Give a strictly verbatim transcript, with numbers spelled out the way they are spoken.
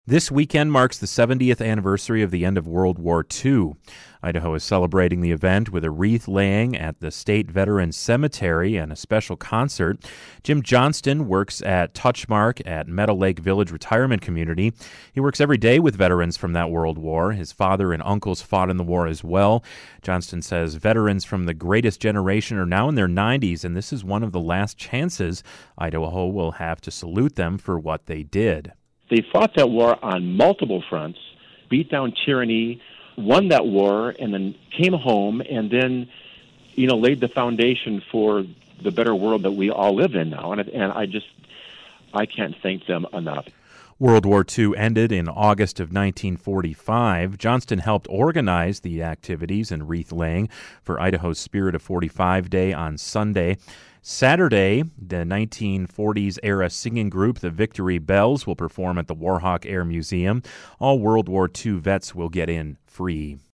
This weekend marks the seventieth anniversary of the end of World War Two. Idaho is celebrating the event with a wreath laying at the State Veterans Cemetery and a special concert. Jim Johnston works at Touchmark at Meadow Lake Village Retirement Community. He works every day with veterans from that World War. His father and uncles fought in the war as well. Johnston says veterans from the greatest generation are now in their nineties, and this is one of the last chances Idaho will have to salute them for what they did. They fought that war on multiple fronts, beat down tyranny, won that war, and then came home and then, you know, laid the foundation for the better world that we all live in now. And, and I just, I can't thank them enough. World War Two ended in August of nineteen forty-five. Johnston helped organize the activities and wreath laying for Idaho's Spirit of forty-five Day on Sunday. Saturday, the nineteen forties-era singing group, the Victory Bells, will perform at the Warhawk Air Museum. All World War Two vets will get in free.